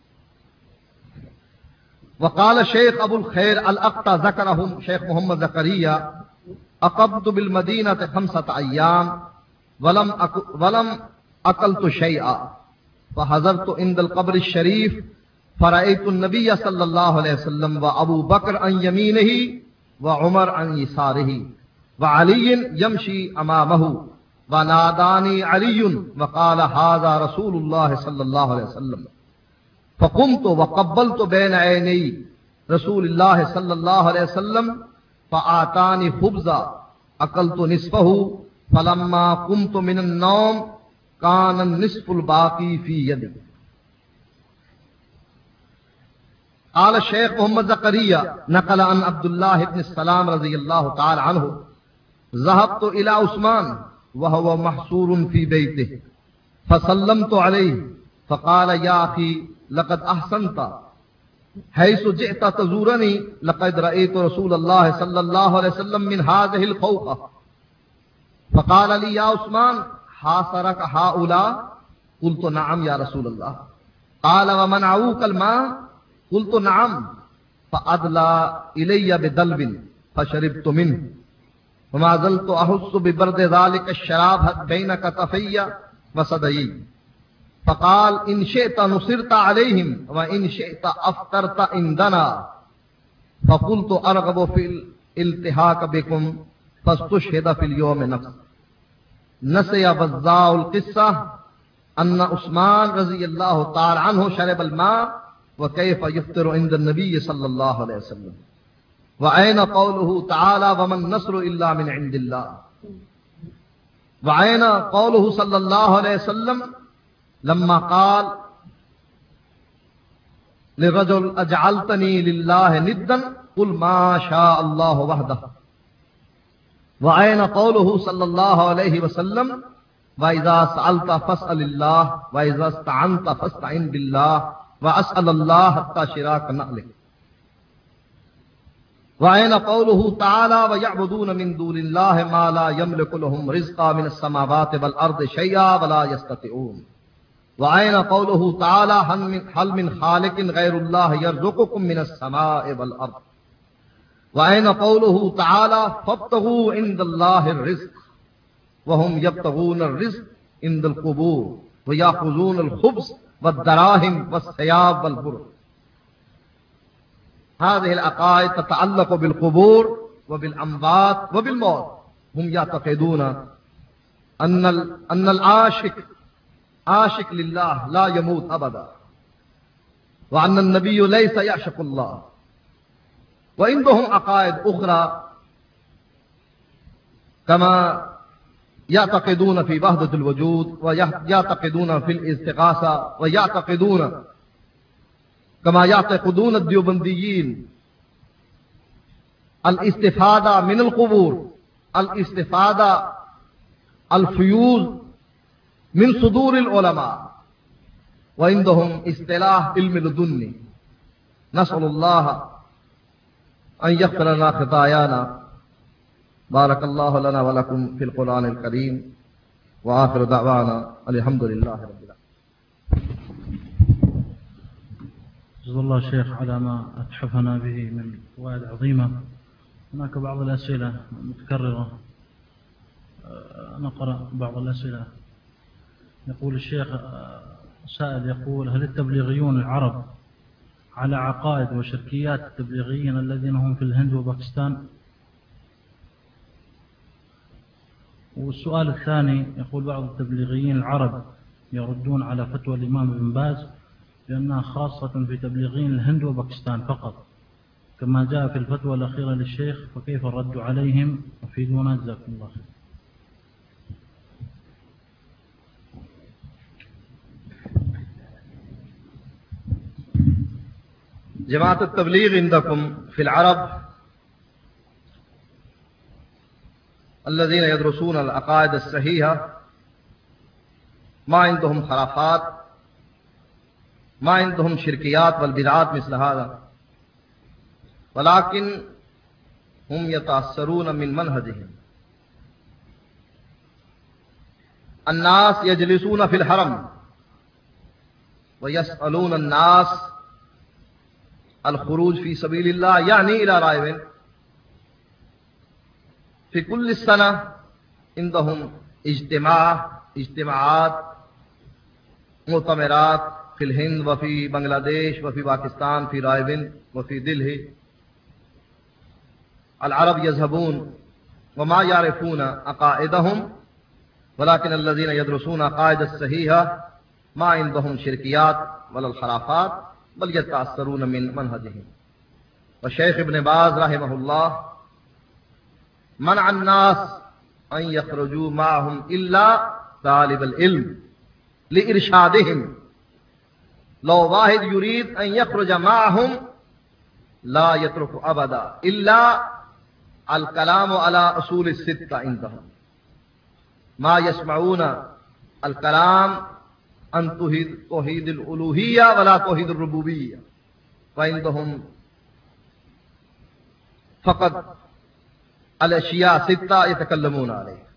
وقال الشيخ أبو الخير الأقطع ذكرهم شيخ محمد زكريا أقمت بالمدينة 5 أيام ولم أكلت شيئا فحضرت عند القبر الشريف فرأيت النبي صلى الله عليه وسلم وأبو بكر عن يمينه وعمر عن يساره وعلي يمشي أمامه وناداني علي وقال هذا رسول الله صلى الله عليه وسلم فقمت وقبلت بين عيني رسول الله صلى الله عليه وسلم فآتاني خبزا أكلت نصفه فلما قمت من النوم كان النصف الباقي في يدي. قال الشيخ محمد زكريا نقل عن عبد الله بن السلام رضي الله تعالى عنه ذهبت إلى عثمان وهو محصور في بيته فسلمت عليه فقال يا أخي لقد أحسنت حيث جئت تزورني لقد رأيت رسول الله صلى الله عليه وسلم من هذه الخوخة. فقال لي يا عثمان حاصرك هؤلاء؟ قلت نعم يا رسول الله. قال ومنعوك الماء؟ قلت نعم. فأدلى إلي بدلو فشربت منه وما زلت أحس ببرد ذلك الشراب بين كتفي وصدي. فقال إن شئت نصرت عليهم وإن شئت أفطرت عندنا. فقلت أرغب في الالتحاق بكم فاستشهد في اليوم نفسه. نسي بزاء القصة أن عثمان رضي الله تعالى عنه شرب الماء وكيف يفطر عند النبي صلى الله عليه وسلم. وأين قوله تعالى وما النصر إلا من عند الله. وأين قوله صلى الله عليه وسلم لما قال للرجل أجعلتني لله ندا قل ما شاء الله وحده. وأين قوله صلى الله عليه وسلم وإذا سألت فاسأل الله وإذا استعنت فاستعن بالله وأسأل الله حتى شراك نعلك. وأين قوله تعالى ويعبدون من دون الله ما لا يملك لهم رزقا من السماوات والأرض شيئا ولا يستطيعون. وأين قوله تعالى هل من خالق غير الله يرزقكم من السماء والأرض. وأين قوله تعالى فابتغوا عند الله الرزق وهم يبتغون الرزق عند القبور ويأخذون الخبز والدراهم والثياب والبر. هذه العقائد تتعلق بالقبور وبالأموات وبالموت. هم يعتقدون أن العاشق عاشق لله لا يموت أبدا وأن النبي ليس يعشق الله. وعندهم عقائد أخرى كما يعتقدون في وحدة الوجود ويعتقدون في الاستغاثة ويعتقدون كما يعتقدون الديوبنديين الاستفادة من القبور، الاستفادة الفيوز من صدور العلماء. وعندهم اصطلاح علم لدني. نسأل الله أن يغفر لنا خطايانا. بارك الله لنا ولكم في القرآن الكريم وآخر دعوانا الحمد لله رب العالمين. جزا الله شيخ على ما أتحفنا به من فوائد عظيمة. هناك بعض الأسئلة متكررة، نقرأ بعض الأسئلة. يقول الشيخ سائل يقول: هل التبليغيون العرب على عقائد وشركيات التبليغيين الذين هم في الهند وباكستان؟ والسؤال الثاني يقول: بعض التبليغيين العرب يردون على فتوى الإمام ابن باز لأنها خاصة في تبليغين الهند وباكستان فقط، كما جاء في الفتوى الأخيرة للشيخ، فكيف الرد عليهم؟ أفيدونا جزاكم الله خير. جماعة التبليغ عندكم في العرب الذين يدرسون العقائد الصحيحة ما عندهم خرافات، ما عندهم شركيات والبدعات مثل هذا، ولكن هم يتأثرون من منهجهم. الناس يجلسون في الحرم ويسألون الناس الخروج في سبيل الله، يعني إلى رائب في كل السنة عندهم اجتماعات مؤتمرات في الهند وفي بنغلاديش وفي باكستان في رايبند وفي دلهي. العرب يذهبون وما يعرفون عقائدهم، ولكن الذين يدرسون عقائد الصحيحة ما عندهم شركيات ولا الخرافات، بل يتأثرون من منهجهم. والشيخ ابن باز رحمه الله منع الناس أن يخرجوا معهم إلا طالب العلم لإرشادهم. لو واحد يريد أن يخرج معهم لا يترك أبدا إلا الكلام على أصول الستة عندهم، ما يسمعون الكلام عن توحيد الألوهية ولا توحيد الربوبية، وعندهم فقط الأشياء ستة يتكلمون عليها.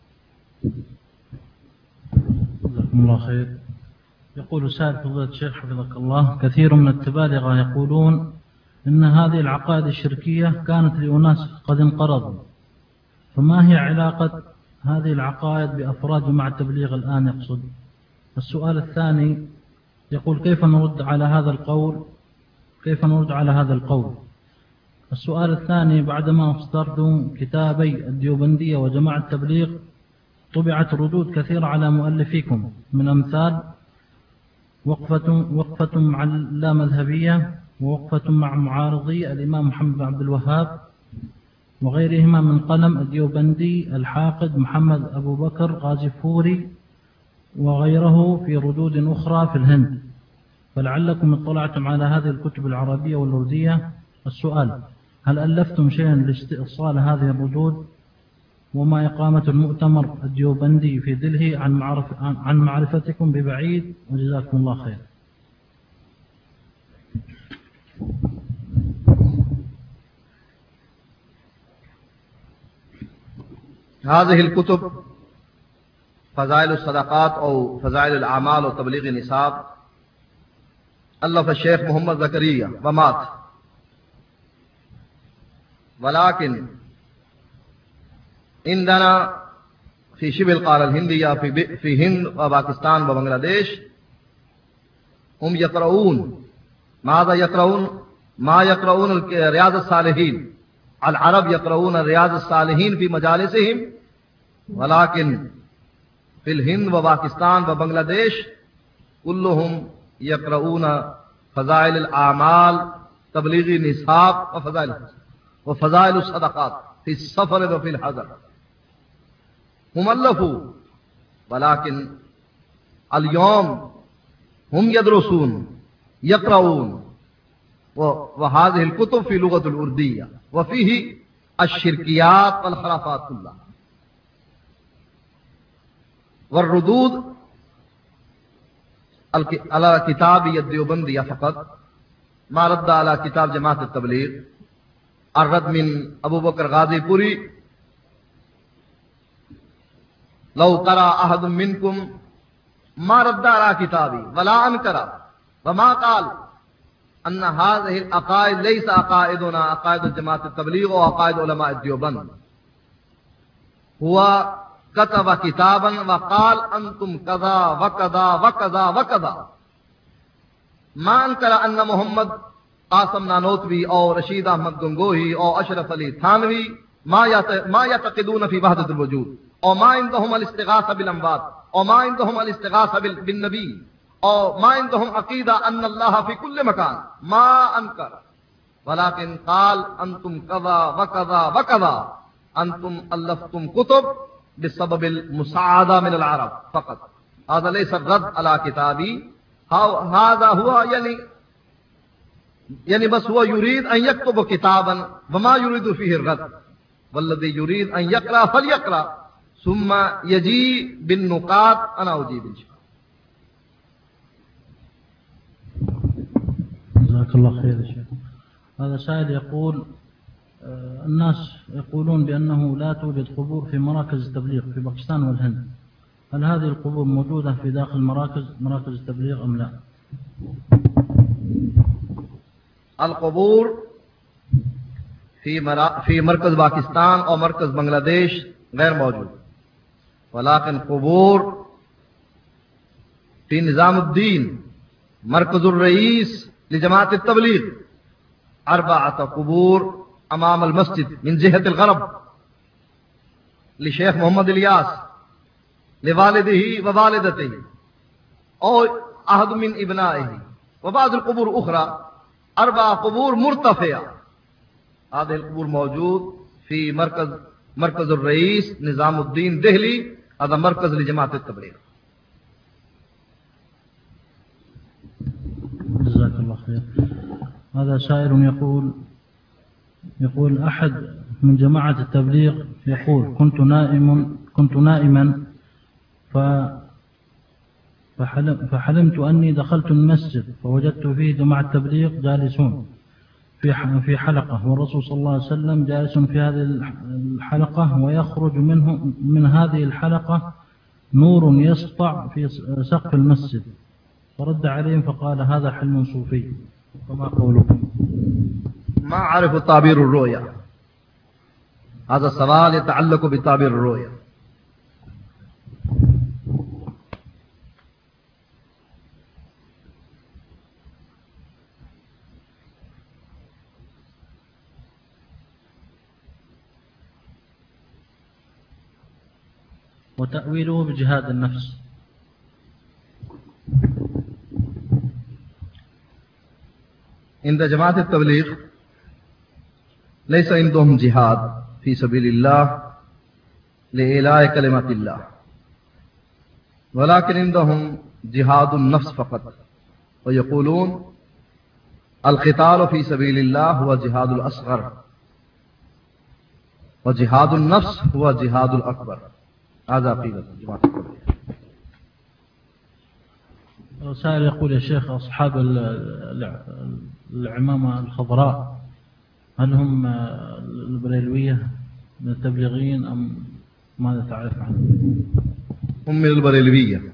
جزاكم الله خير. يقول سائل فضيلة الشيخ حفظك الله: كثير من التبالغة يقولون إن هذه العقائد الشركية كانت لأناس قد انقرضوا، فما هي علاقة هذه العقائد بأفراد جماعة التبليغ الآن يقصد؟ السؤال الثاني يقول: كيف نرد على هذا القول؟ السؤال الثاني: بعدما أصدرتم كتابي الديوبندية وجماعة التبليغ طبعت ردود كثيرة على مؤلفيكم، من أمثال وقفة مع اللامذهبية، ووقفة مع معارضي الإمام محمد بن عبد الوهاب، وغيرهما من قلم الديوبندي الحاقد محمد أبو بكر غازي فوري وغيره في ردود أخرى في الهند، فلعلكم اطلعتم على هذه الكتب العربية والأردية. السؤال: هل ألفتم شيئا لاستئصال هذه الردود؟ وما إقامة المؤتمر الديوبندي في دلهي عن معرفتكم ببعيد، وجزاكم الله خير. هذه الكتب فضائل الصدقات أو فضائل الأعمال وتبليغ النصاب ألف الشيخ محمد زكريا ومات، ولكن عندنا في شبه القارة الهندية في هند وباكستان وبنغلاديش هم يقرؤون ماذا يقرؤون؟ ما يقرؤون رياض الصالحين. العرب يقرؤون رياض الصالحين في مجالسهم، ولكن في الهند وباكستان وبنغلاديش كلهم يقرؤون فضائل الأعمال، تبلیغ النصاب وفضائل الصدقات في السفر وفي الحضر. هم ألفوا، ولكن اليوم هم يدرسون يقرؤون، وهذه الكتب في لغة الأردية وفيه الشركيات والخرافات كلها. والردود على كتاب الديوبندية فقط، ما رد على كتاب جماعة التبلیغ. الرد من أبو بكر غازي پوری: لو قرأ أحد منكم ما رد على كتابي ولا أنكر وما قال أن هذه العقائد ليس عقائدنا عقائد جماعة التبلیغ وعقائد علماء الديوبند. هو كتب كتابا وقال أنتم كذا وكذا وكذا وكذا. ما أنكر أن محمد قاسم نانوتوی اور رشید احمد گنگوہی اور اشرف علی تھانوی ما يعتقدون في وحدة الوجود اور ما عندهم الاستغاثة بالأموات اور ما عندهم الاستغاثة بالنبي اور ما عندهم عقيدة أن الله في كل مكان. ما أنكر ولكن قال أنتم كذا وكذا وكذا. أنتم ألفتم كتب بسبب المساعدة من العرب فقط. هذا ليس الرد على كتابي. هذا هو يعني بس هو يريد أن يكتب كتابا وما يريد فيه الرد. والذي يريد أن يقرأ فليقرأ ثم يجي بالنقاط. أنا أجيب إن شاء الله. جزاك الله خير يا شيخ. هذا سائل يقول الناس يقولون بأنه لا توجد قبور في مراكز التبليغ في باكستان والهند. هل هذه القبور موجودة في داخل مراكز التبليغ أم لا؟ القبور في مركز باكستان और مركز बांग्लादेश غير موجود. ولكن قبور في نظام الدين مركز الرئيس لجماعة التبليغ 4 قبور أمام المسجد من جهة الغرب لشيخ محمد الياس لوالده ووالدته أو أحد من ابنائه وبعض القبور أخرى 4 قبور مرتفعة. هذه القبور موجود في مركز الرئيس نظام الدين دهلي. هذا مركز لجماعة التبليغ. جزاك الله خير. هذا سائل يقول أحد من جماعة التبليغ يقول كنت نائما فحلمت أني دخلت المسجد فوجدت فيه جماعة التبليغ جالسون في حلقة والرسول صلى الله عليه وسلم جالس في هذه الحلقة ويخرج من هذه الحلقة نور يسطع في سقف المسجد. فرد عليهم فقال هذا حلم صوفي. فما قولكم؟ ما أعرف تعبير الرؤيا. هذا سوال يتعلق بتعبير الرؤيا. وتأويله بجهاد النفس. عند جماعة التبليغ ليس عندهم جهاد في سبيل الله لإعلاء كلمة الله ولكن عندهم جهاد النفس فقط. ويقولون القتال في سبيل الله هو جهاد الأصغر وجهاد النفس هو جهاد الأكبر. هذا قيل جماعة التبليغ. سائل يقول يا شيخ أصحاب العمامة الخضراء هل هم البريلوية من التبليغيين أم ماذا تعرف عنهم؟ هم من البريلوية.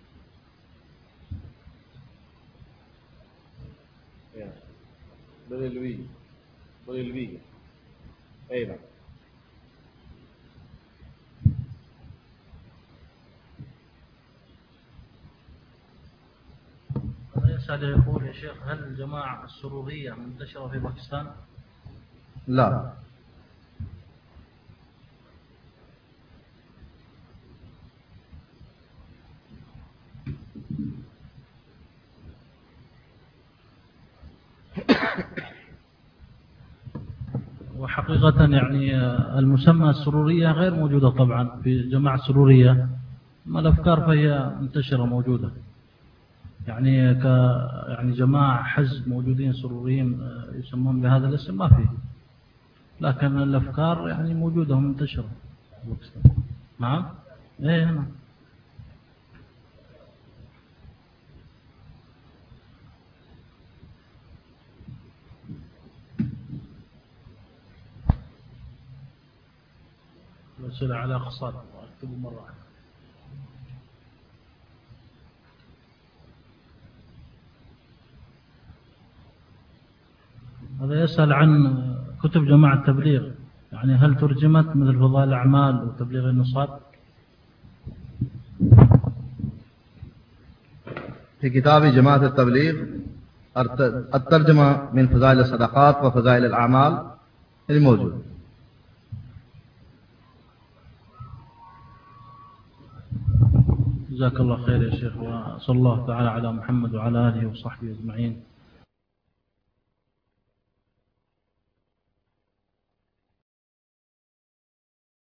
بريلوية أي نعم. يسأل يقول يا شيخ هل الجماعة السرورية منتشرة في باكستان؟ لا. وحقيقة يعني المسمى السرورية غير موجودة طبعا في الجماعة السرورية. ما الأفكار فهي منتشرة موجودة يعني يعني جماعة حزب موجودين سروريين يسمون بهذا الاسم ما فيه. لكن الأفكار يعني موجودة ومنتشرة. نعم ايه نعم. الأسئلة على اختصار أكتبوا مرة. هذا يسأل عن كتب جماعة التبليغ، يعني هل ترجمت مثل فضائل الأعمال وتبليغ النصاب؟ في كتاب جماعة التبليغ الترجمة من فضائل الصدقات وفضائل الأعمال الموجود. جزاك الله خير يا شيخ، وصلى الله تعالى على محمد وعلى آله وصحبه أجمعين.